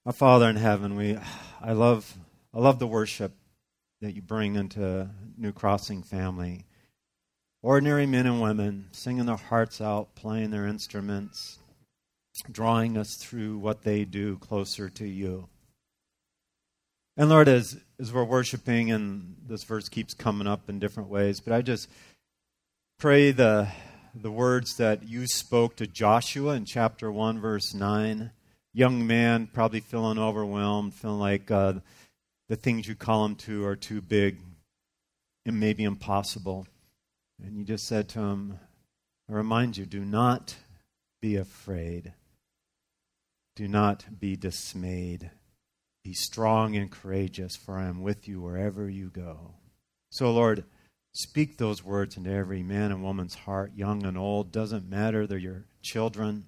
Our Father in heaven, I love the worship that you bring into New Crossing family. Ordinary men and women singing their hearts out, playing their instruments, drawing us through what they do closer to you. And Lord, as we're worshiping, and this verse keeps coming up in different ways, but I just pray the words that you spoke to Joshua in chapter 1, verse 9. Young man, probably feeling overwhelmed, feeling like the things you call him to are too big and maybe impossible. And you just said to him, I remind you, do not be afraid. Do not be dismayed. Be strong and courageous, for I am with you wherever you go. So, Lord, speak those words into every man and woman's heart, young and old. Doesn't matter, they're your children.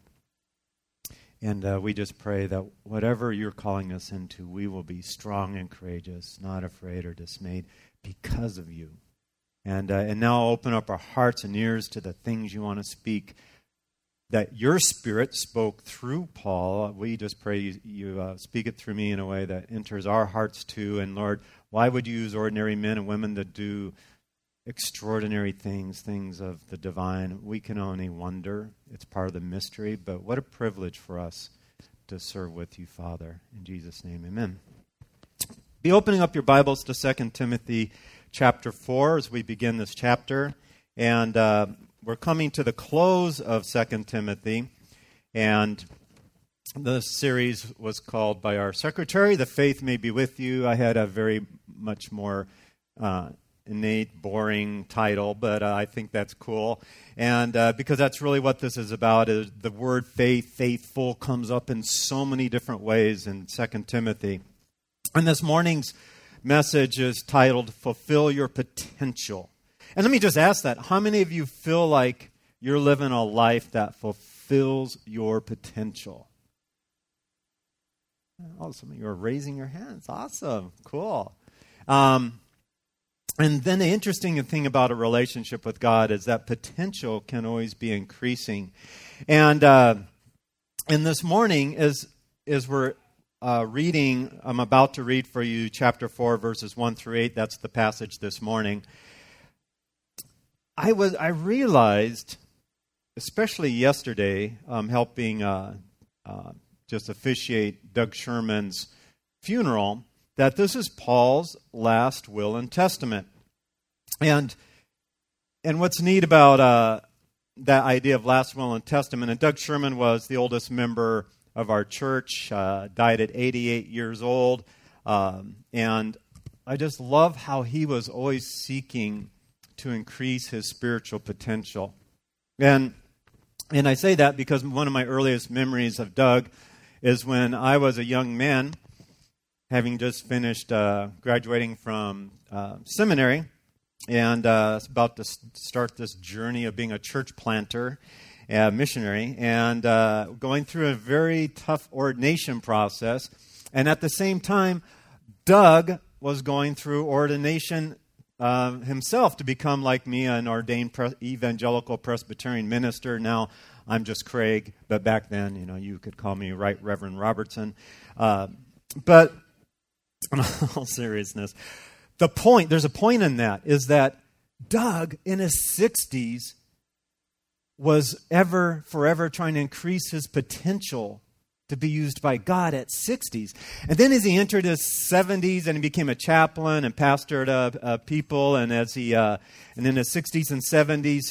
And we just pray that whatever you're calling us into, we will be strong and courageous, not afraid or dismayed because of you. And now open up our hearts and ears to the things you want to speak, that your Spirit spoke through Paul. We just pray you speak it through me in a way that enters our hearts too. And Lord, why would you use ordinary men and women to do extraordinary things of the divine? We can only wonder. It's part of the mystery, but what a privilege for us to serve with you, Father. In Jesus' name, amen. Be opening up your Bibles to 2 Timothy chapter 4 as we begin this chapter. And we're coming to the close of 2 Timothy. And the series was called by our secretary, The Faith May Be With You. I had a very much more innate, boring title, but I think that's cool. And because that's really what this is about, is the word faith, faithful, comes up in so many different ways in 2 Timothy. And this morning's message is titled, Fulfill Your Potential. And let me just ask that. How many of you feel like you're living a life that fulfills your potential? Oh, some of you are raising your hands. Awesome. Cool. And then the interesting thing about a relationship with God is that potential can always be increasing. And this morning, as we're reading, I'm about to read for you chapter 4, verses 1 through 8. That's the passage this morning. I realized, especially yesterday, helping just officiate Doug Sherman's funeral, that this is Paul's last will and testament. And what's neat about that idea of last will and testament, and Doug Sherman was the oldest member of our church, died at 88 years old, and I just love how he was always seeking to increase his spiritual potential. And I say that because one of my earliest memories of Doug is when I was a young man, having just finished graduating from seminary, and about to start this journey of being a church planter, missionary, and going through a very tough ordination process. And at the same time, Doug was going through ordination himself to become, like me, an ordained evangelical Presbyterian minister. Now I'm just Craig, but back then, you could call me Right Reverend Robertson. But in all seriousness, there's a point in that, is that Doug, in his 60s, was forever trying to increase his potential to be used by God at 60s. And then as he entered his 70s and he became a chaplain and pastored people, and as and in his 60s and 70s,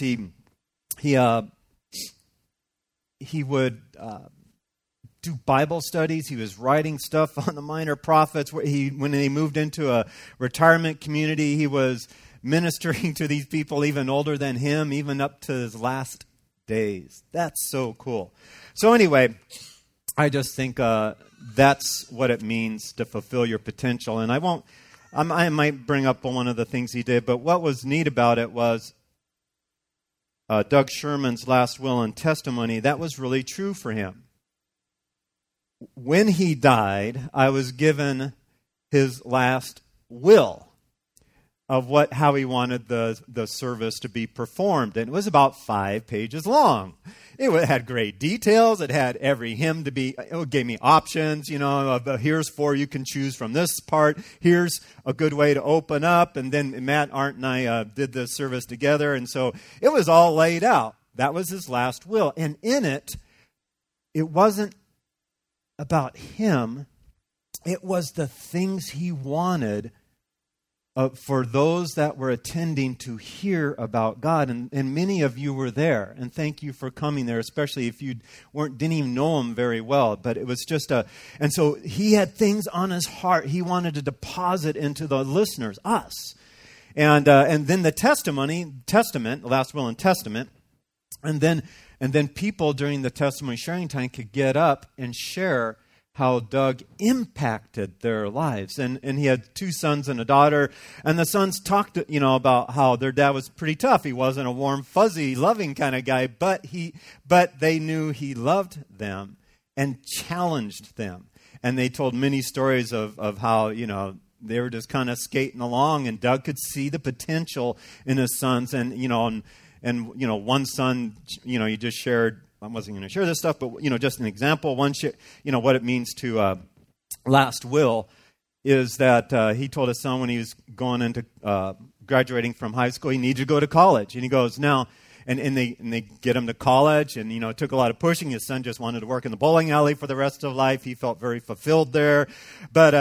he would do Bible studies. He was writing stuff on the minor prophets. When he moved into a retirement community, he was ministering to these people even older than him, even up to his last days. That's so cool. So anyway, I just think that's what it means to fulfill your potential. And I might bring up one of the things he did, but what was neat about it was Doug Sherman's last will and testimony. That was really true for him. When he died, I was given his last will. of how he wanted the service to be performed. And it was about 5 pages long. It had great details. It had every hymn it gave me options, here's 4 you can choose from this part. Here's a good way to open up. And then Matt, Arndt, and I did the service together. And so it was all laid out. That was his last will. And in it wasn't about him. It was the things he wanted for those that were attending to hear about God. And many of you were there. And thank you for coming there, especially if you didn't even know him very well. But it was just and so he had things on his heart he wanted to deposit into the listeners, us. And then the testament, last will and testament, and then people during the testimony sharing time could get up and share how Doug impacted their lives. And he had 2 sons and a daughter. And the sons talked, about how their dad was pretty tough. He wasn't a warm, fuzzy, loving kind of guy, but they knew he loved them and challenged them. And they told many stories of how, they were just kind of skating along, and Doug could see the potential in his sons. And one son, he just shared, I wasn't going to share this stuff, but, just an example. What it means to last will is that he told his son when he was going into graduating from high school, he needed to go to college. And he goes, now, and they get him to college, and, it took a lot of pushing. His son just wanted to work in the bowling alley for the rest of life. He felt very fulfilled there. But,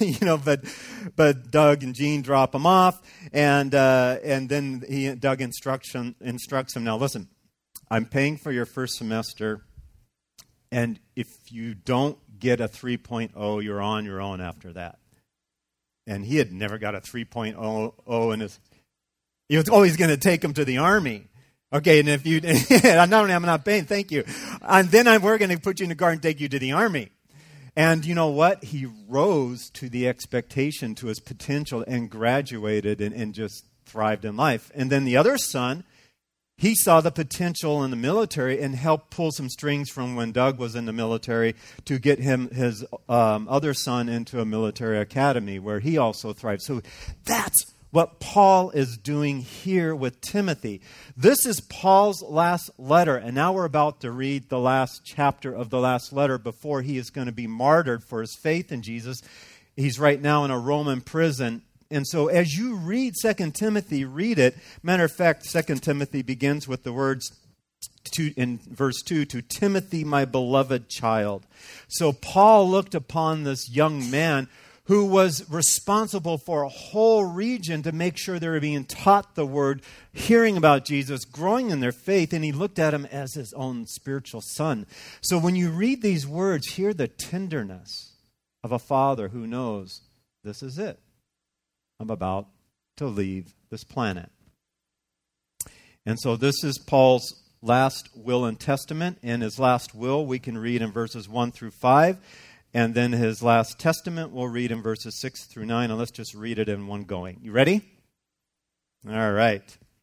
but Doug and Gene drop him off, and then Doug instructs him, now listen, I'm paying for your first semester, and if you don't get a 3.0, you're on your own after that. And he had never got a 3.0 in his... He was always going to take him to the Army. Okay, and if you... I'm not paying, thank you. And then we're going to put you in the car and take you to the Army. And you know what? He rose to the expectation, to his potential, and graduated and just thrived in life. And then the other son... He saw the potential in the military and helped pull some strings from when Doug was in the military to get his other son into a military academy where he also thrived. So that's what Paul is doing here with Timothy. This is Paul's last letter, and now we're about to read the last chapter of the last letter before he is going to be martyred for his faith in Jesus. He's right now in a Roman prison. And so as you read 2 Timothy, read it. Matter of fact, 2 Timothy begins with the words in verse 2, to Timothy, my beloved child. So Paul looked upon this young man who was responsible for a whole region to make sure they were being taught the word, hearing about Jesus, growing in their faith, and he looked at him as his own spiritual son. So when you read these words, hear the tenderness of a father who knows this is it. I'm about to leave this planet. And so this is Paul's last will and testament. And his last will we can read in verses 1 through 5. And then his last testament we'll read in verses 6 through 9. And let's just read it in one going. You ready? All right.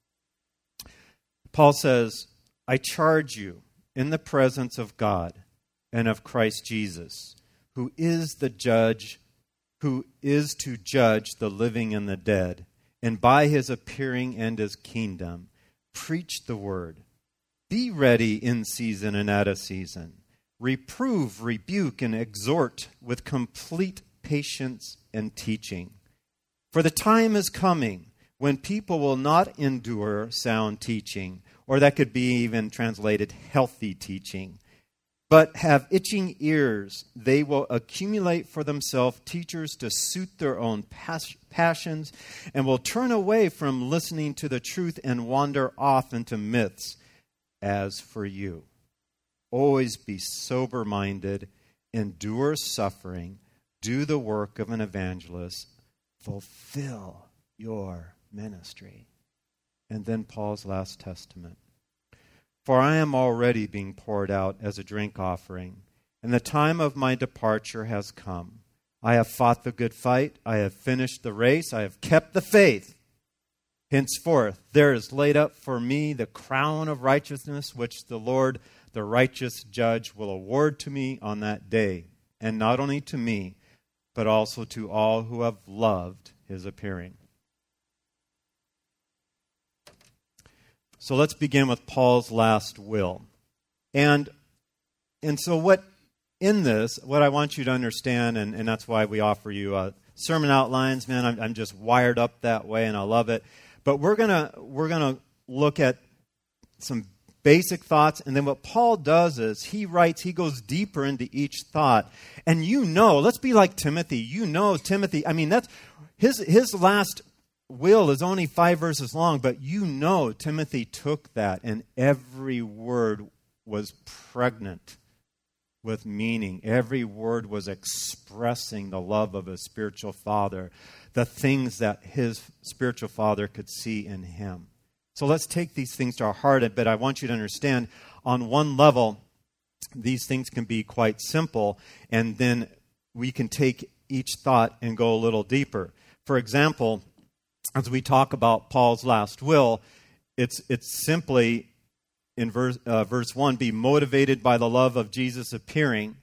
Paul says, I charge you in the presence of God and of Christ Jesus, who is the judge, who is to judge the living and the dead, and by his appearing and his kingdom, preach the word. Be ready in season and out of season. Reprove, rebuke, and exhort with complete patience and teaching. For the time is coming when people will not endure sound teaching, or that could be even translated healthy teaching, but have itching ears. They will accumulate for themselves teachers to suit their own passions, and will turn away from listening to the truth and wander off into myths. As for you, always be sober-minded, endure suffering, do the work of an evangelist, fulfill your ministry. And then Paul's last testament. For I am already being poured out as a drink offering, and the time of my departure has come. I have fought the good fight. I have finished the race. I have kept the faith. Henceforth, there is laid up for me the crown of righteousness, which the Lord, the righteous judge, will award to me on that day, and not only to me, but also to all who have loved his appearing. So let's begin with Paul's last will. And so what I want you to understand, and that's why we offer you sermon outlines, man, I'm just wired up that way, and I love it. But we're gonna look at some basic thoughts, and then what Paul does is he goes deeper into each thought. And let's be like Timothy. Timothy, I mean, that's his last will is only 5 verses long, but Timothy took that, and every word was pregnant with meaning. Every word was expressing the love of his spiritual father, the things that his spiritual father could see in him. So let's take these things to our heart, but I want you to understand, on one level, these things can be quite simple, and then we can take each thought and go a little deeper. For example, as we talk about Paul's last will, it's simply in verse 1, be motivated by the love of Jesus appearing.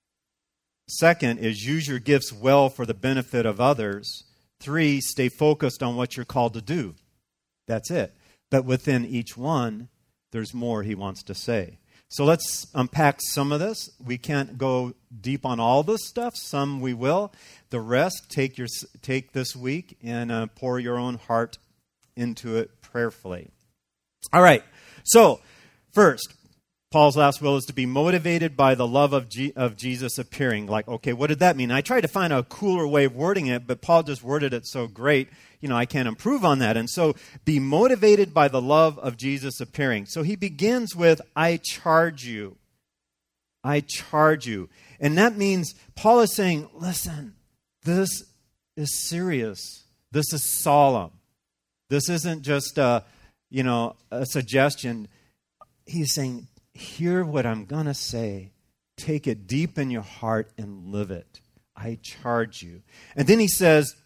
Second is use your gifts well for the benefit of others. 3, stay focused on what you're called to do. That's it. But within each one, there's more he wants to say. So let's unpack some of this. We can't go deep on all this stuff. Some we will. The rest, take this week and pour your own heart into it prayerfully. All right. So first, Paul's last will is to be motivated by the love of Jesus appearing. Like, okay, what did that mean? I tried to find a cooler way of wording it, but Paul just worded it so great. I can't improve on that. And so, be motivated by the love of Jesus appearing. So he begins with, I charge you. I charge you. And that means Paul is saying, listen, this is serious. This is solemn. This isn't just a suggestion. He's saying, hear what I'm going to say. Take it deep in your heart and live it. I charge you. And then he says,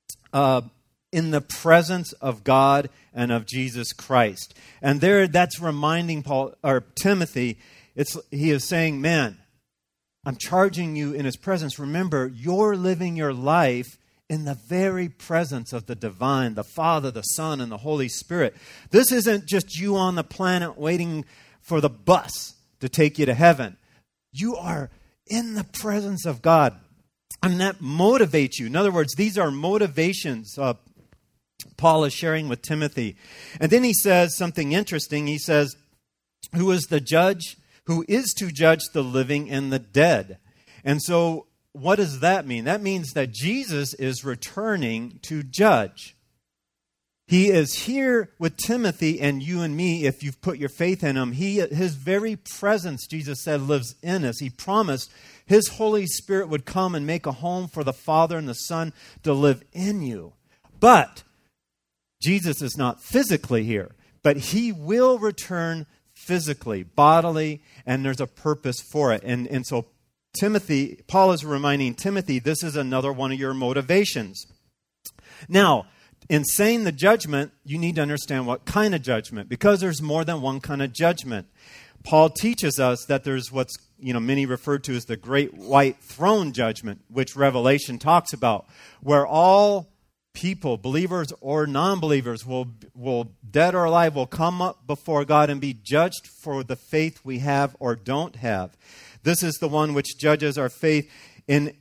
in the presence of God and of Jesus Christ. And that's reminding Timothy, he is saying, man, I'm charging you in his presence. Remember, you're living your life in the very presence of the divine, the Father, the Son, and the Holy Spirit. This isn't just you on the planet waiting for the bus to take you to heaven. You are in the presence of God. And that motivates you. In other words, these are motivations Paul is sharing with Timothy. And then he says something interesting. He says, who is to judge the living and the dead. And so what does that mean? That means that Jesus is returning to judge. He is here with Timothy and you and me if you've put your faith in him. His very presence, Jesus said, lives in us. He promised his Holy Spirit would come and make a home for the Father and the Son to live in you. But Jesus is not physically here, but he will return physically, bodily, and there's a purpose for it. And so Paul is reminding Timothy, this is another one of your motivations. Now, in saying the judgment, you need to understand what kind of judgment, because there's more than one kind of judgment. Paul teaches us that there's what's many refer to as the great white throne judgment, which Revelation talks about, where all people, believers or non-believers, will dead or alive, will come up before God and be judged for the faith we have or don't have. This is the one which judges our faith in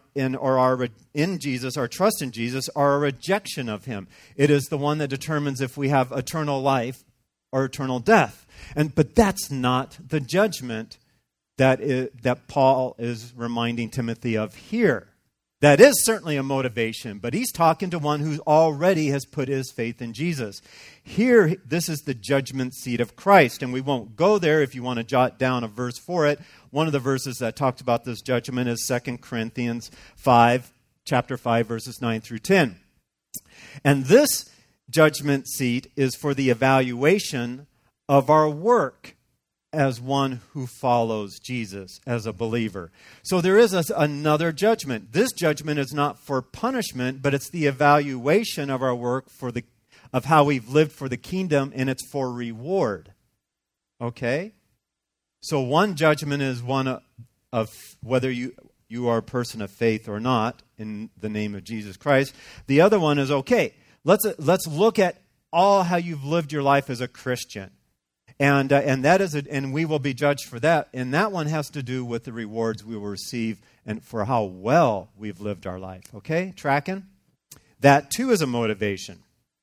Jesus, our trust in Jesus, or our rejection of him. It is the one that determines if we have eternal life or eternal death. But that's not the judgment that Paul is reminding Timothy of here. That is certainly a motivation, but he's talking to one who already has put his faith in Jesus. Here, this is the judgment seat of Christ, and we won't go there. If you want to jot down a verse for it, one of the verses that talked about this judgment is 2 Corinthians 5, chapter 5, verses 9 through 10. And this judgment seat is for the evaluation of our work as one who follows Jesus, as a believer. So there is another judgment. This judgment is not for punishment, but it's the evaluation of our work of how we've lived for the kingdom, and it's for reward. Okay? So one judgment is one of whether you are a person of faith or not in the name of Jesus Christ. The other one is, okay, let's look at all how you've lived your life as a Christian. And that is and we will be judged for that. And that one has to do with the rewards we will receive and for how well we've lived our life. Okay, tracking? That too is a motivation.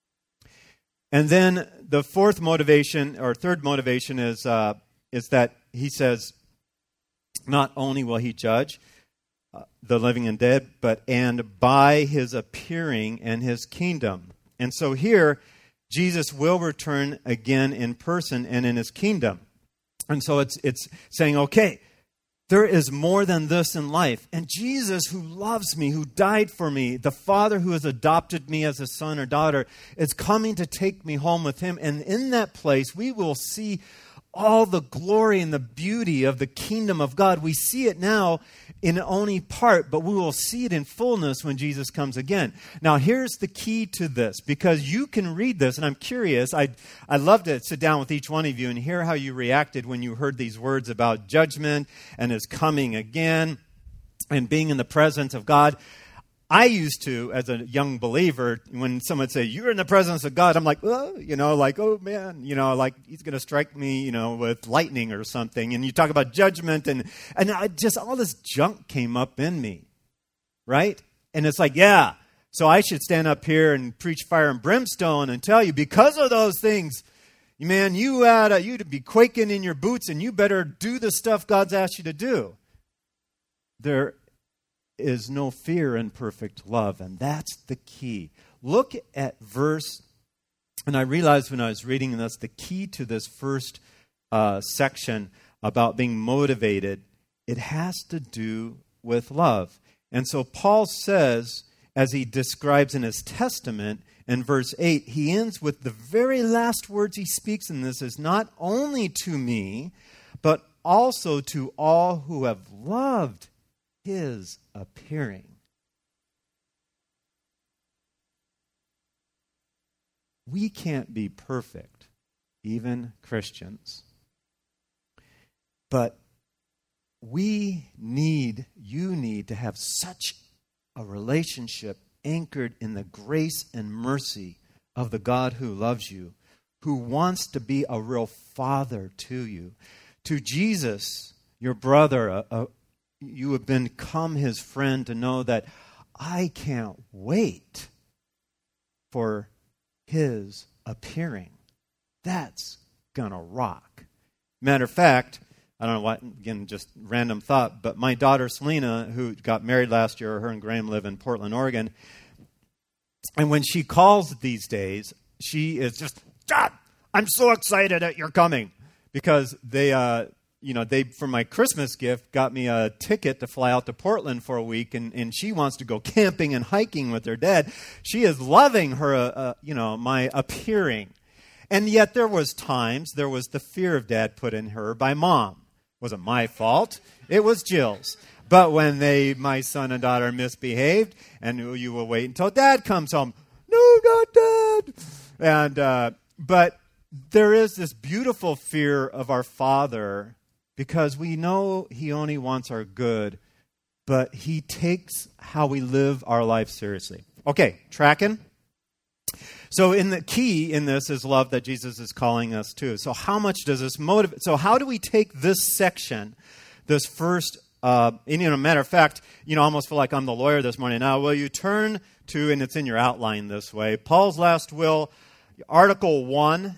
And then the fourth motivation, or third motivation, is that he says, not only will he judge the living and dead, and by his appearing and his kingdom. And so here, Jesus will return again in person and in his kingdom. And so it's saying, okay, there is more than this in life. And Jesus, who loves me, who died for me, the Father who has adopted me as a son or daughter, is coming to take me home with him. And in that place, we will see all the glory and the beauty of the kingdom of God. We see it now in only part, but we will see it in fullness when Jesus comes again. Now, here's the key to this, because you can read this, and I'm curious. I'd love to sit down with each one of you and hear how you reacted when you heard these words about judgment and his coming again and being in the presence of God. I used to, as a young believer, when someone would say, you're in the presence of God, I'm like, oh, oh man, like he's going to strike me, with lightning or something. And you talk about judgment and all this junk came up in me, right? And it's like, yeah, so I should stand up here and preach fire and brimstone and tell you, because of those things, man, you'd be quaking in your boots and you better do the stuff God's asked you to do. There is no fear in perfect love, and that's the key. Look at verse, and I realized when I was reading this, the key to this first section about being motivated, it has to do with love. And so Paul says, as he describes in his testament, in verse 8, he ends with the very last words he speaks in this is not only to me, but also to all who have loved his appearing. We can't be perfect, even Christians. But you need to have such a relationship anchored in the grace and mercy of the God who loves you, who wants to be a real father to you. To Jesus, your brother, you have become his friend, to know that I can't wait for his appearing. That's gonna rock. Matter of fact, I don't know what, again, just random thought, but my daughter Selena, who got married last year, her and Graham live in Portland, Oregon, and when she calls these days, she is just, Dad, I'm so excited that you're coming, because they for my Christmas gift, got me a ticket to fly out to Portland for a week, and she wants to go camping and hiking with her dad. She is loving her, my appearing. And yet there was the fear of Dad put in her by Mom. It wasn't my fault. It was Jill's. But when my son and daughter misbehaved, and you will wait until Dad comes home. No, not Dad. And, but there is this beautiful fear of our Father, because we know he only wants our good, but he takes how we live our life seriously. Okay, tracking? So the key in this is love that Jesus is calling us to. So how much does this motivate? So how do we take this section, this first, matter of fact, almost feel like I'm the lawyer this morning. Now, will you turn to, and it's in your outline this way, Paul's last will, Article 1,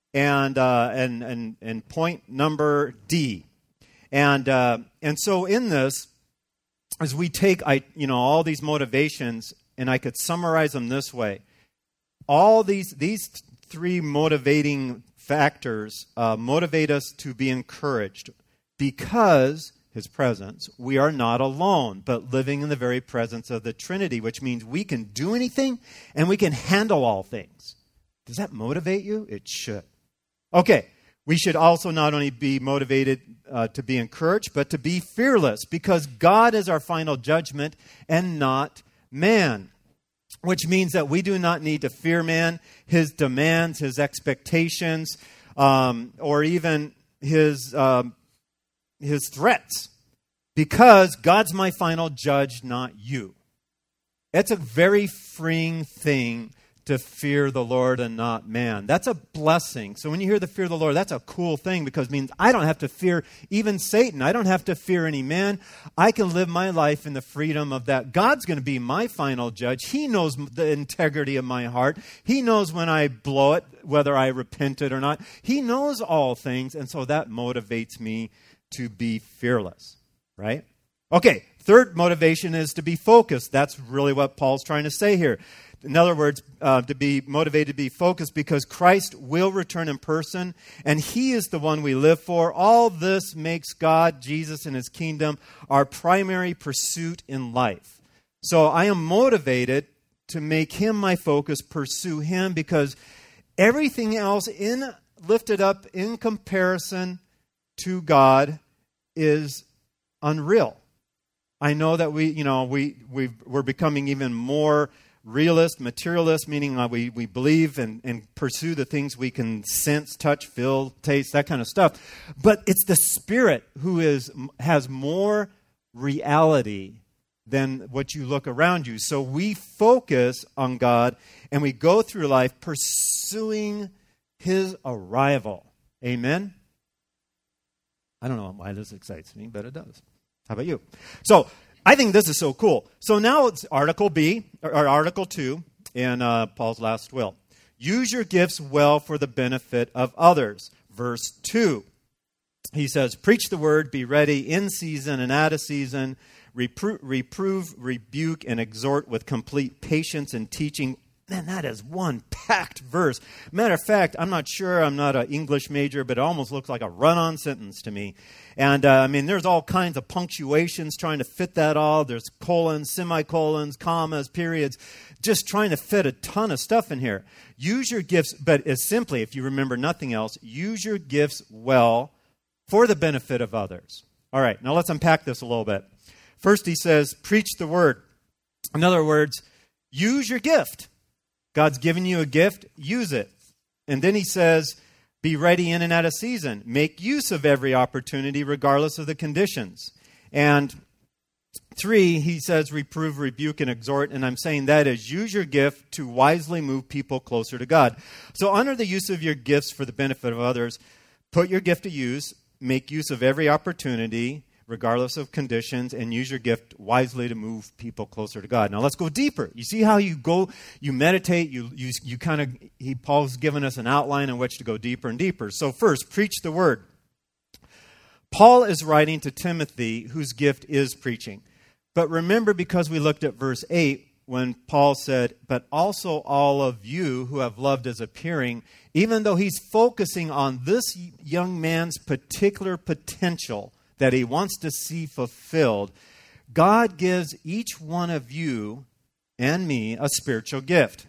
and point number D. And so in this, as we take all these motivations, and I could summarize them this way. All these three motivating factors motivate us to be encouraged, because his presence, we are not alone, but living in the very presence of the Trinity, which means we can do anything and we can handle all things. Does that motivate you? It should. Okay, we should also not only be motivated to be encouraged, but to be fearless, because God is our final judgment and not man, which means that we do not need to fear man, his demands, his expectations, or even his threats, because God's my final judge, not you. It's a very freeing thing to fear the Lord and not man. That's a blessing. So when you hear the fear of the Lord, that's a cool thing because it means I don't have to fear even Satan. I don't have to fear any man. I can live my life in the freedom of that. God's going to be my final judge. He knows the integrity of my heart. He knows when I blow it, whether I repented or not. He knows all things, and so that motivates me to be fearless, right? Okay, third motivation is to be focused. That's really what Paul's trying to say here. In other words, to be motivated to be focused because Christ will return in person, and He is the one we live for. All this makes God, Jesus, and His kingdom our primary pursuit in life. So I am motivated to make Him my focus, pursue Him, because everything else lifted up in comparison to God is unreal. I know that we're becoming even more realist, materialist, meaning we believe and pursue the things we can sense, touch, feel, taste, that kind of stuff. But it's the Spirit who has more reality than what you look around you. So we focus on God and we go through life pursuing His arrival. Amen? I don't know why this excites me, but it does. How about you? So I think this is so cool. So now it's Article 2 in Paul's last will. Use your gifts well for the benefit of others. Verse 2. He says, preach the word, be ready in season and out of season, reprove, rebuke, and exhort with complete patience and teaching. Man, that is one packed verse. Matter of fact, I'm not sure, I'm not an English major, but it almost looks like a run-on sentence to me. And, there's all kinds of punctuations trying to fit that all. There's colons, semicolons, commas, periods, just trying to fit a ton of stuff in here. Use your gifts, but as simply, if you remember nothing else, use your gifts well for the benefit of others. All right, now let's unpack this a little bit. First, he says, preach the word. In other words, use your gift. God's given you a gift, use it. And then he says, be ready in and out of season. Make use of every opportunity regardless of the conditions. And 3, he says, reprove, rebuke, and exhort. And I'm saying that is use your gift to wisely move people closer to God. So under the use of your gifts for the benefit of others, put your gift to use, make use of every opportunity regardless of conditions, and use your gift wisely to move people closer to God. Now let's go deeper. You see how you meditate, Paul's given us an outline in which to go deeper and deeper. So first, preach the word. Paul is writing to Timothy, whose gift is preaching. But remember, because we looked at verse 8, when Paul said, but also all of you who have loved is appearing, even though he's focusing on this young man's particular potential that he wants to see fulfilled, God gives each one of you and me a spiritual gift.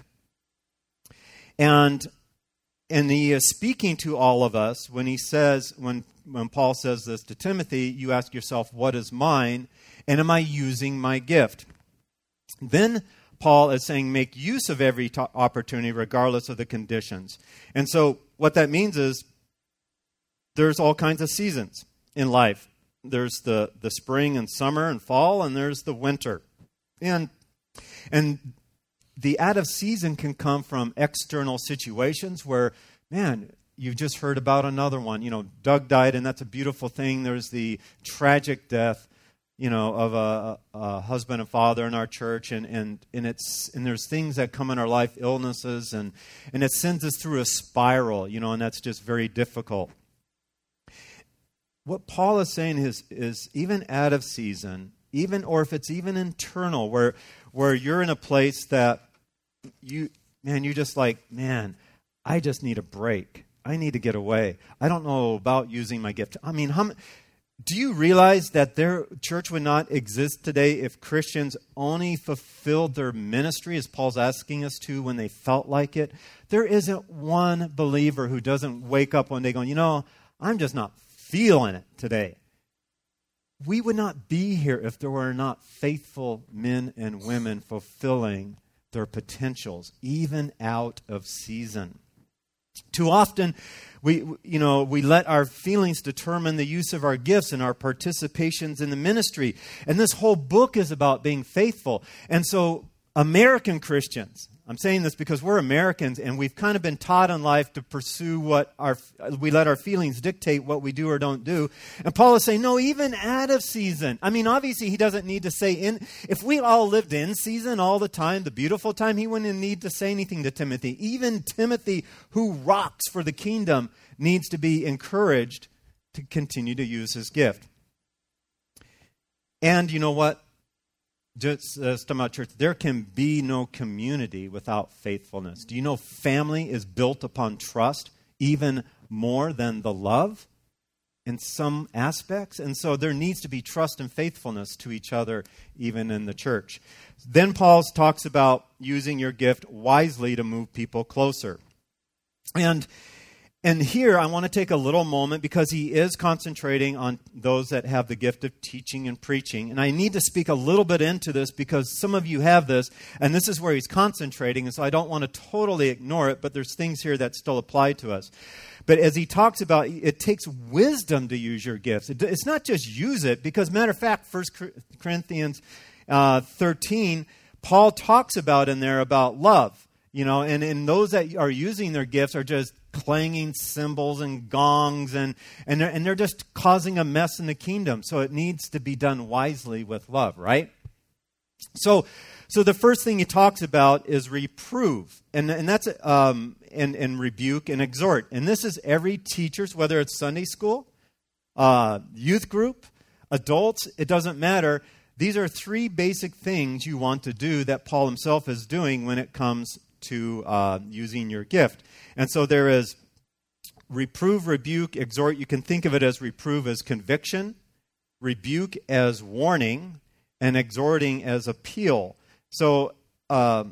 And he is speaking to all of us when he says, when Paul says this to Timothy, you ask yourself, what is mine? And am I using my gift? Then Paul is saying, make use of every opportunity regardless of the conditions. And so what that means is there's all kinds of seasons in life. There's the spring and summer and fall, and there's the winter. And the out of season can come from external situations where, man, you've just heard about another one. Doug died, and that's a beautiful thing. There's the tragic death, of a husband and father in our church, and there's things that come in our life, illnesses, and it sends us through a spiral, and that's just very difficult. What Paul is saying is even out of season, or if it's even internal, where you're in a place that you just like, man, I just need a break. I need to get away. I don't know about using my gift. I mean, do you realize that their church would not exist today if Christians only fulfilled their ministry as Paul's asking us to when they felt like it? There isn't one believer who doesn't wake up one day going, I'm just not feeling it today. We would not be here if there were not faithful men and women fulfilling their potentials, even out of season. Too often, we let our feelings determine the use of our gifts and our participations in the ministry. And this whole book is about being faithful. And so American Christians, I'm saying this because we're Americans and we've kind of been taught in life to pursue we let our feelings dictate what we do or don't do. And Paul is saying, no, even out of season. I mean, obviously he doesn't need to say if we all lived in season all the time, the beautiful time, he wouldn't need to say anything to Timothy. Even Timothy, who rocks for the kingdom, needs to be encouraged to continue to use his gift. And you know what? Just talking about church, there can be no community without faithfulness. Do you know family is built upon trust even more than the love in some aspects? And so there needs to be trust and faithfulness to each other even in the church. Then Paul talks about using your gift wisely to move people closer. And here I want to take a little moment because he is concentrating on those that have the gift of teaching and preaching. And I need to speak a little bit into this because some of you have this, and this is where he's concentrating. And so I don't want to totally ignore it, but there's things here that still apply to us. But as he talks about, it takes wisdom to use your gifts. It's not just use it, because matter of fact, 1 Corinthians 13, Paul talks about in there about love. And those that are using their gifts are just clanging cymbals and gongs, and they're just causing a mess in the kingdom. So it needs to be done wisely with love, right? So the first thing he talks about is reprove, and that's and rebuke and exhort. And this is every teacher's, whether it's Sunday school, youth group, adults, it doesn't matter. These are three basic things you want to do that Paul himself is doing when it comes to using your gift. And so there is reprove, rebuke, exhort. You can think of it as reprove as conviction, rebuke as warning, and exhorting as appeal. So let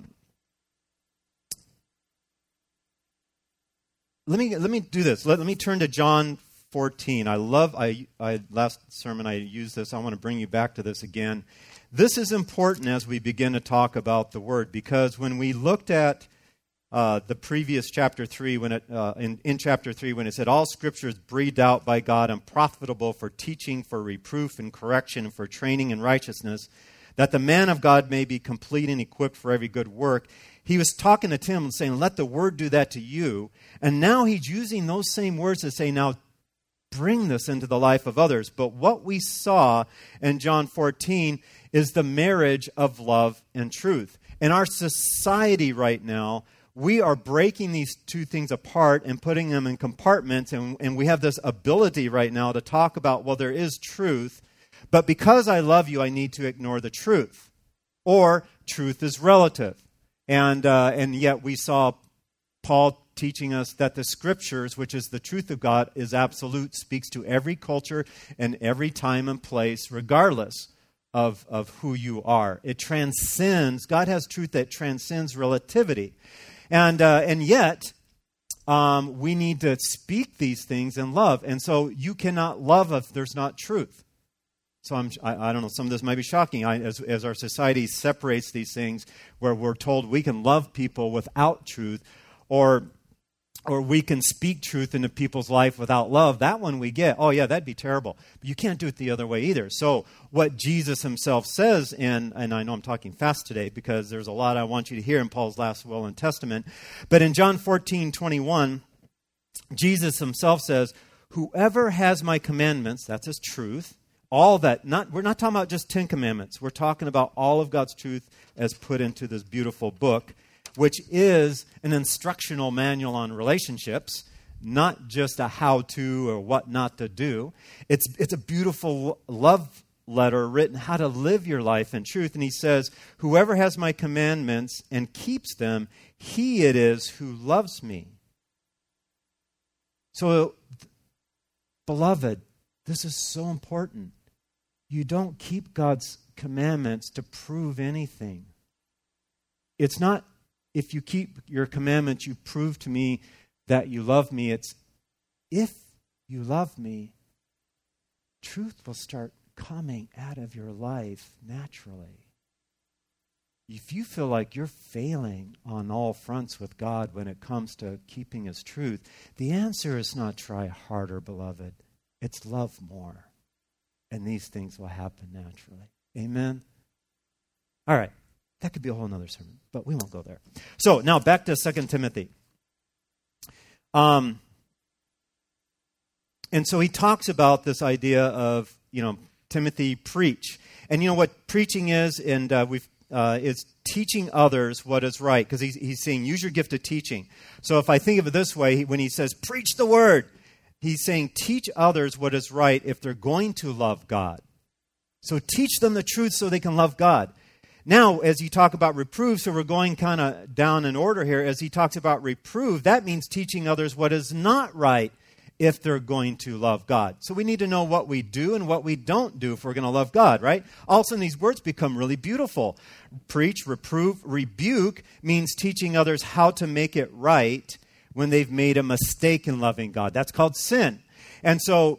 me do this. Let me turn to John 14. I last sermon I used this. I want to bring you back to this again. This is important as we begin to talk about the Word, because when we looked at the previous chapter 3, when in chapter 3, when it said, all Scripture is breathed out by God and profitable for teaching, for reproof and correction, for training in righteousness, that the man of God may be complete and equipped for every good work. He was talking to Tim and saying, let the Word do that to you. And now he's using those same words to say, now bring this into the life of others. But what we saw in John 14 is the marriage of love and truth. In our society right now, we are breaking these two things apart and putting them in compartments, and we have this ability right now to talk about, well, there is truth, but because I love you, I need to ignore the truth. Or truth is relative. And yet we saw Paul teaching us that the Scriptures, which is the truth of God, is absolute, speaks to every culture and every time and place, regardless of who you are. It transcends, God has truth that transcends relativity. And yet, we need to speak these things in love. And so you cannot love if there's not truth. So I don't know, some of this might be shocking. As our society separates these things, where we're told we can love people without truth, or we can speak truth into people's life without love, that one we get. Oh yeah, that'd be terrible. But you can't do it the other way either. So what Jesus himself says, and I know I'm talking fast today because there's a lot I want you to hear in Paul's last will and testament, but in John 14:21, Jesus himself says, whoever has my commandments, that's his truth, all that, we're not talking about just 10 commandments. We're talking about all of God's truth as put into this beautiful book, which is an instructional manual on relationships, not just a how-to or what not to do. It's a beautiful love letter written how to live your life in truth. And he says, whoever has my commandments and keeps them, he it is who loves me. So, beloved, this is so important. You don't keep God's commandments to prove anything. It's not, if you keep your commandments, you prove to me that you love me. It's, if you love me, truth will start coming out of your life naturally. If you feel like you're failing on all fronts with God when it comes to keeping His truth, the answer is not try harder, beloved. It's love more. And these things will happen naturally. Amen? All right. That could be a whole other sermon, but we won't go there. So now back to 2 Timothy. And so he talks about this idea of, Timothy, preach. And you know what preaching is, and is teaching others what is right. Because he's saying, use your gift of teaching. So if I think of it this way, when he says, preach the word, he's saying, teach others what is right if they're going to love God. So teach them the truth so they can love God. Now, as you talk about reprove, so we're going kind of down in order here. As he talks about reprove, that means teaching others what is not right if they're going to love God. So we need to know what we do and what we don't do if we're going to love God, right? All of a sudden, these words become really beautiful. Preach, reprove, rebuke means teaching others how to make it right when they've made a mistake in loving God. That's called sin. And so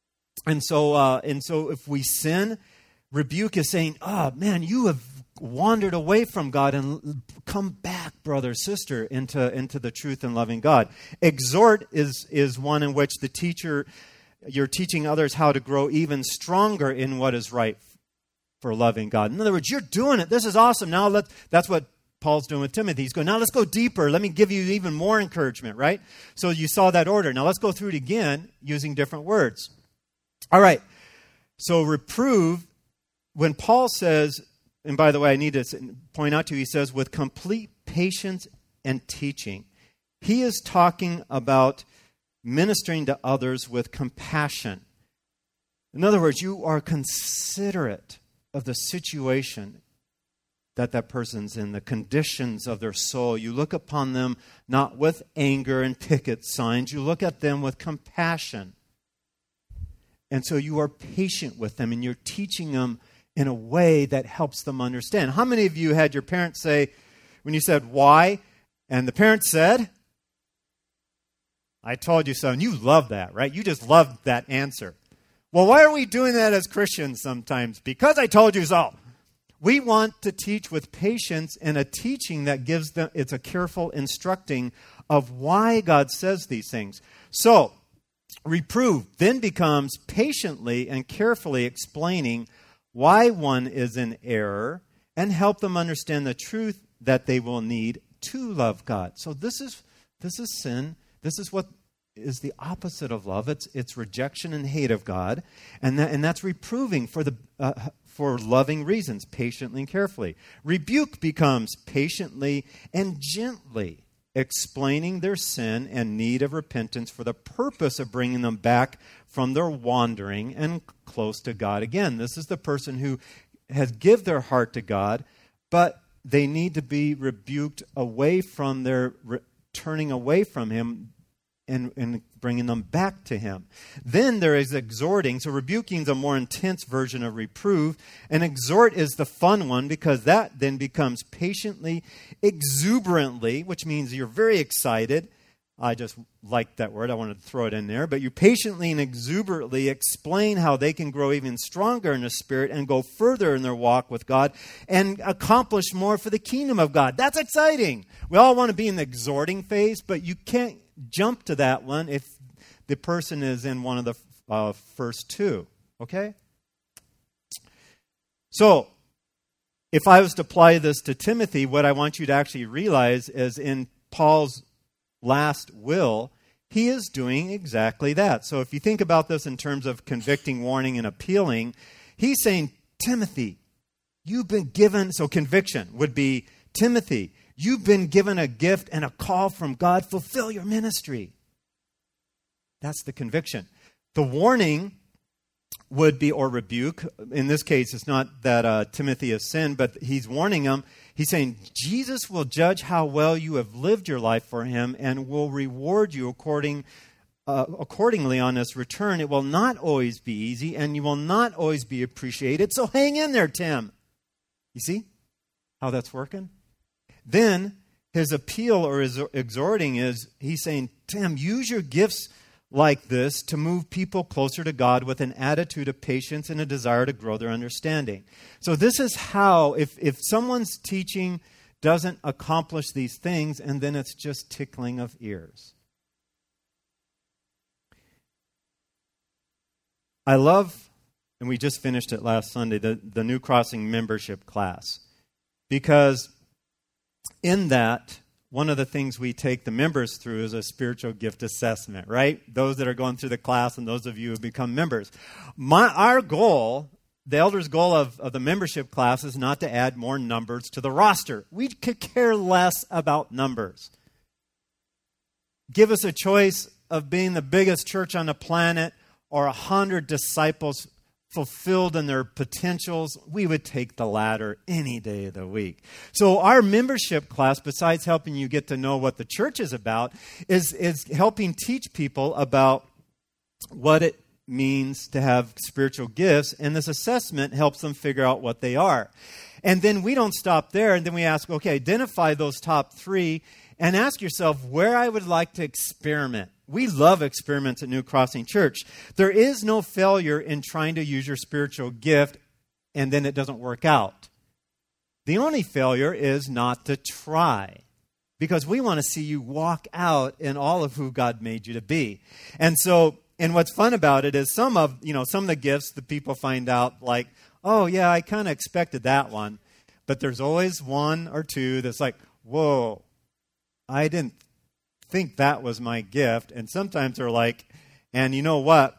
if we sin, rebuke is saying, oh, man, you have wandered away from God and come back, brother, sister, into the truth and loving God. Exhort is one in which you're teaching others how to grow even stronger in what is right for loving God. In other words, you're doing it. This is awesome. Now that's what Paul's doing with Timothy. He's going, now let's go deeper. Let me give you even more encouragement, right? So you saw that order. Now let's go through it again using different words. All right. So reprove, when Paul says, and by the way, I need to point out to you, he says, with complete patience and teaching. He is talking about ministering to others with compassion. In other words, you are considerate of the situation that person's in, the conditions of their soul. You look upon them not with anger and picket signs. You look at them with compassion. And so you are patient with them and you're teaching them in a way that helps them understand. How many of you had your parents say, when you said, why? And the parents said, I told you so. And you love that, right? You just love that answer. Well, why are we doing that as Christians sometimes? Because I told you so. We want to teach with patience and a teaching that gives them, it's a careful instructing of why God says these things. So, reprove then becomes patiently and carefully explaining why one is in error and help them understand the truth that they will need to love God. So this is sin. This is what is the opposite of love. It's rejection and hate of God, and that's reproving for loving reasons, patiently and carefully. Rebuke becomes patiently and gently explaining their sin and need of repentance for the purpose of bringing them back from their wandering and close to God again. This is the person who has given their heart to God, but they need to be rebuked away from their turning away from Him and bringing them back to Him. Then there is exhorting. So rebuking is a more intense version of reprove. And exhort is the fun one because that then becomes patiently, exuberantly, which means you're very excited. I just like that word. I wanted to throw it in there. But you patiently and exuberantly explain how they can grow even stronger in the Spirit and go further in their walk with God and accomplish more for the kingdom of God. That's exciting. We all want to be in the exhorting phase, but you can't jump to that one if the person is in one of the first two. Okay? So, if I was to apply this to Timothy, what I want you to actually realize is in Paul's last will, he is doing exactly that. So if you think about this in terms of convicting, warning, and appealing, he's saying, Timothy, you've been given, so conviction would be, Timothy, you've been given a gift and a call from God, fulfill your ministry. That's the conviction. The warning would be, or rebuke, in this case, it's not that Timothy has sinned, but he's warning him. He's saying, Jesus will judge how well you have lived your life for Him and will reward you accordingly on His return. It will not always be easy and you will not always be appreciated. So hang in there, Tim. You see how that's working? Then his appeal or his exhorting is, he's saying, Tim, use your gifts like this to move people closer to God with an attitude of patience and a desire to grow their understanding. So this is how, if someone's teaching doesn't accomplish these things, and then it's just tickling of ears. I love, and we just finished it last Sunday, the New Crossing membership class. because in that, one of the things we take the members through is a spiritual gift assessment, right? Those that are going through the class and those of you who have become members. Our goal, the elders' goal of the membership class is not to add more numbers to the roster. We could care less about numbers. Give us a choice of being the biggest church on the planet or 100 disciples fulfilled in their potentials. We would take the latter any day of the week. So our membership class, besides helping you get to know what the church is about, is helping teach people about what it means to have spiritual gifts, and this assessment helps them figure out what they are. And then we don't stop there, and then we ask, okay, identify those top 3 and ask yourself where I would like to experiment. We love experiments at New Crossing Church. There is no failure in trying to use your spiritual gift and then it doesn't work out. The only failure is not to try, because we want to see you walk out in all of who God made you to be. And what's fun about it is some of the gifts that people find out like, oh yeah, I kind of expected that one. But there's always 1 or 2 that's like, whoa, I didn't think that was my gift. And sometimes they're like, and you know what?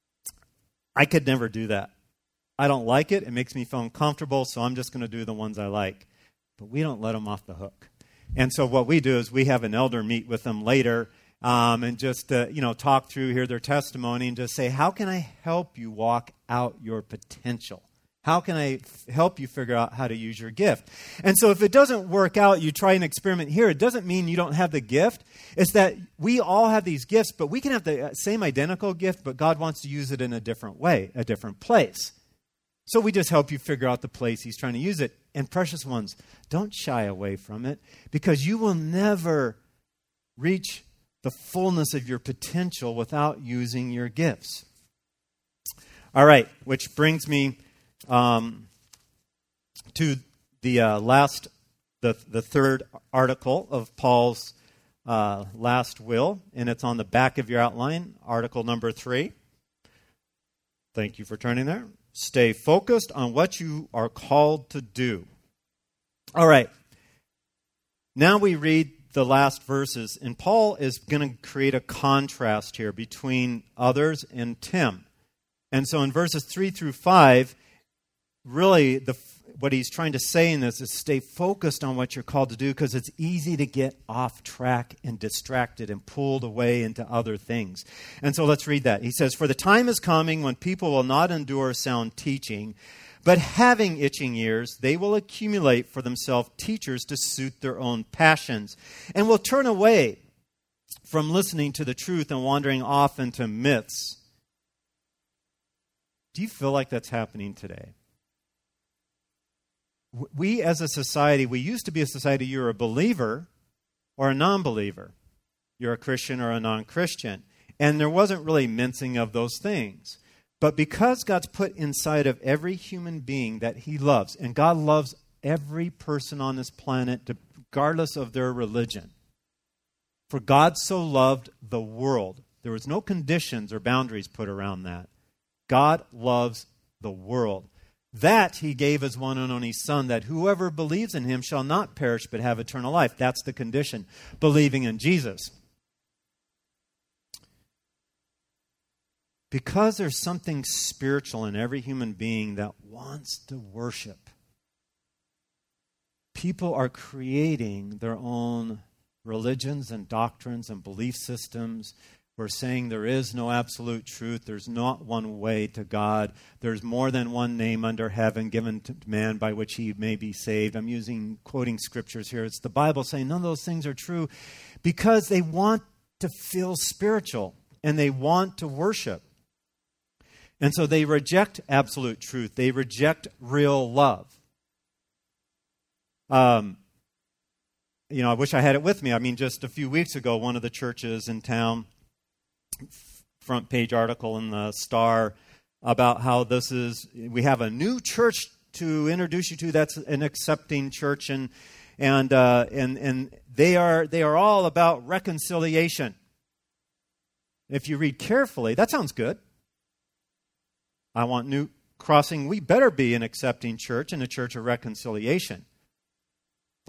I could never do that. I don't like it. It makes me feel uncomfortable, so I'm just going to do the ones I like. But we don't let them off the hook. And so what we do is we have an elder meet with them later and just talk through, hear their testimony, and just say, how can I help you walk out your potential? How can I help you figure out how to use your gift? And so if it doesn't work out, you try an experiment here. It doesn't mean you don't have the gift. It's that we all have these gifts, but we can have the same identical gift, but God wants to use it in a different way, a different place. So we just help you figure out the place He's trying to use it. And precious ones, don't shy away from it, because you will never reach the fullness of your potential without using your gifts. All right, which brings me to the third article of Paul's last will, and it's on the back of your outline, article number 3. Thank you for turning there. Stay focused on what you are called to do. All right. Now we read the last verses, and Paul is going to create a contrast here between others and Tim. And so in verses 3 through 5, really what he's trying to say in this is stay focused on what you're called to do, because it's easy to get off track and distracted and pulled away into other things. And so let's read that. He says, "For the time is coming when people will not endure sound teaching, but having itching ears, they will accumulate for themselves teachers to suit their own passions, and will turn away from listening to the truth and wandering off into myths." Do you feel like that's happening today? We as a society, we used to be a society, you're a believer or a non-believer. You're a Christian or a non-Christian. And there wasn't really mincing of those things. But because God's put inside of every human being that He loves, and God loves every person on this planet regardless of their religion. For God so loved the world. There was no conditions or boundaries put around that. God loves the world. That He gave His one and only Son, that whoever believes in Him shall not perish but have eternal life. That's the condition, believing in Jesus. Because there's something spiritual in every human being that wants to worship, people are creating their own religions and doctrines and belief systems. We're saying there is no absolute truth. There's not one way to God. There's more than one name under heaven given to man by which he may be saved. I'm quoting scriptures here. It's the Bible saying none of those things are true because they want to feel spiritual and they want to worship. And so they reject absolute truth. They reject real love. I wish I had it with me. I mean, just a few weeks ago, one of the churches in town, front page article in the Star about how we have a new church to introduce you to that's an accepting church, and they are all about reconciliation. If you read carefully, that sounds good. I want New Crossing. We better be an accepting church and a church of reconciliation.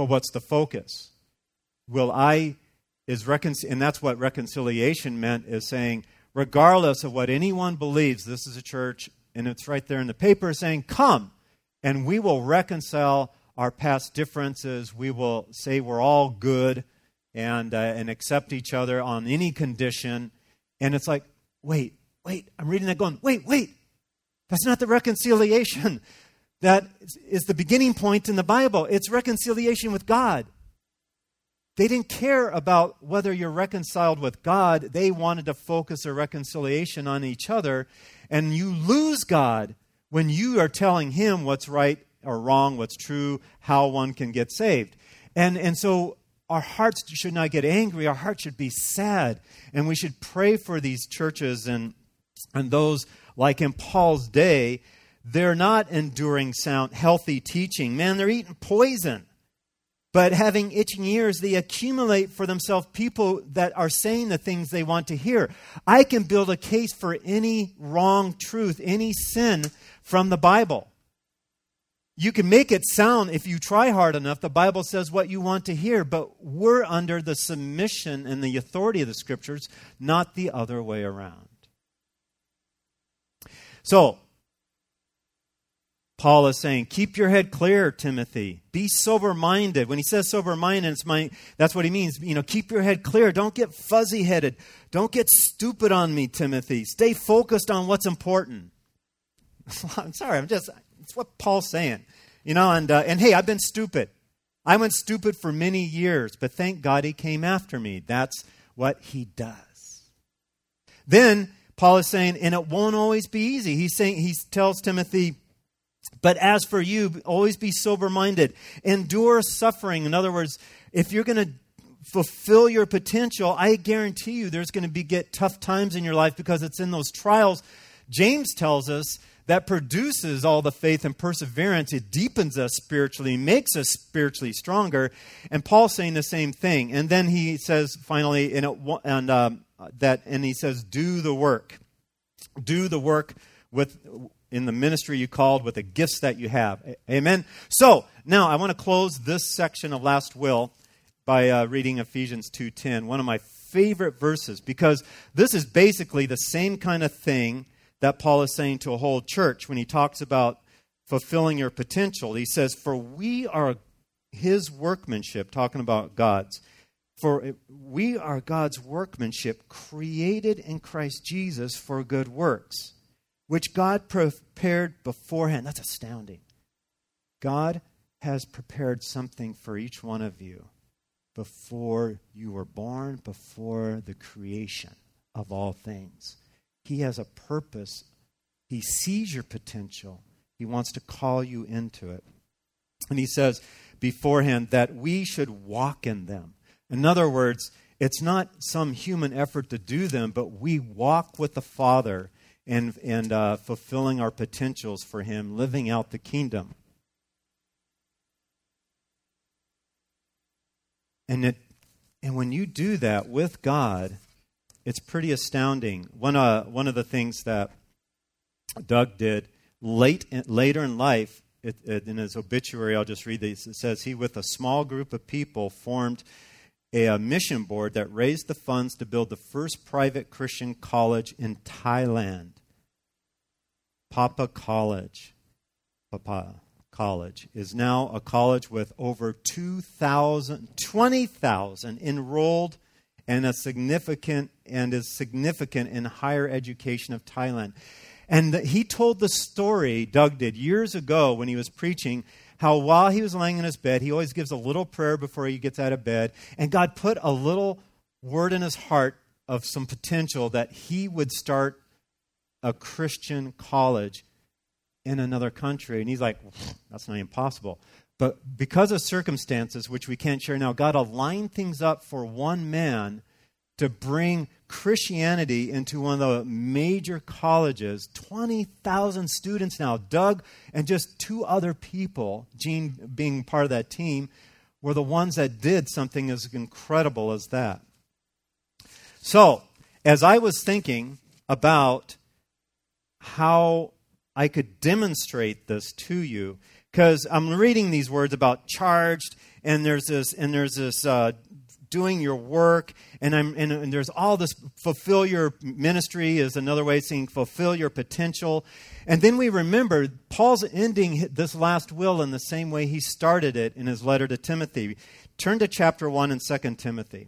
But what's the focus? And that's what reconciliation meant, is saying, regardless of what anyone believes, this is a church, and it's right there in the paper saying, come, and we will reconcile our past differences. We will say we're all good and accept each other on any condition. And it's like, wait, I'm reading that going, wait, that's not the reconciliation that is the beginning point in the Bible. It's reconciliation with God. They didn't care about whether you're reconciled with God. They wanted to focus their reconciliation on each other. And you lose God when you are telling Him what's right or wrong, what's true, how one can get saved. And so our hearts should not get angry. Our hearts should be sad. And we should pray for these churches and those like in Paul's day. They're not enduring sound, healthy teaching. Man, they're eating poison. But having itching ears, they accumulate for themselves people that are saying the things they want to hear. I can build a case for any wrong truth, any sin from the Bible. You can make it sound, if you try hard enough, the Bible says what you want to hear. But we're under the submission and the authority of the Scriptures, not the other way around. So, Paul is saying, keep your head clear, Timothy. Be sober-minded. When he says sober-minded, that's what he means. Keep your head clear. Don't get fuzzy-headed. Don't get stupid on me, Timothy. Stay focused on what's important. I'm sorry, it's what Paul's saying. And hey, I've been stupid. I went stupid for many years, but thank God He came after me. That's what He does. Then Paul is saying, and it won't always be easy. He tells Timothy, but as for you, always be sober-minded. Endure suffering. In other words, if you're going to fulfill your potential, I guarantee you there's going to get tough times in your life, because it's in those trials, James tells us, that produces all the faith and perseverance. It deepens us spiritually, makes us spiritually stronger. And Paul's saying the same thing. And then he says finally, he says, do the work. Do the work in the ministry you called, with the gifts that you have. Amen? So, now I want to close this section of Last Will by reading Ephesians 2:10, one of my favorite verses, because this is basically the same kind of thing that Paul is saying to a whole church when he talks about fulfilling your potential. He says, for we are His workmanship, talking about God's. For we are God's workmanship, created in Christ Jesus for good works, which God prepared beforehand. That's astounding. God has prepared something for each one of you before you were born, before the creation of all things. He has a purpose. He sees your potential. He wants to call you into it. And he says beforehand that we should walk in them. In other words, it's not some human effort to do them, but we walk with the Father and fulfilling our potentials for Him, living out the kingdom. And when you do that with God, it's pretty astounding. One of the things that Doug did later in life, in his obituary, I'll just read these. It says he, with a small group of people, formed a mission board that raised the funds to build the first private Christian college in Thailand. Papa College is now a college with over 20,000 enrolled, and is significant in higher education of Thailand. And he told the story, Doug did, years ago when he was preaching, how while he was laying in his bed, he always gives a little prayer before he gets out of bed, and God put a little word in his heart of some potential that he would start a Christian college in another country. And he's like, that's not impossible. But because of circumstances, which we can't share now, God aligned things up for one man to bring Christianity into one of the major colleges. 20,000 students now. Doug and just two other people, Gene being part of that team, were the ones that did something as incredible as that. So, as I was thinking about how I could demonstrate this to you, because I'm reading these words about charged, and there's this doing your work, and there's all this. Fulfill your ministry is another way of saying fulfill your potential. And then we remember Paul's ending this last will in the same way he started it in his letter to Timothy. Turn to chapter 1 in 2 Timothy.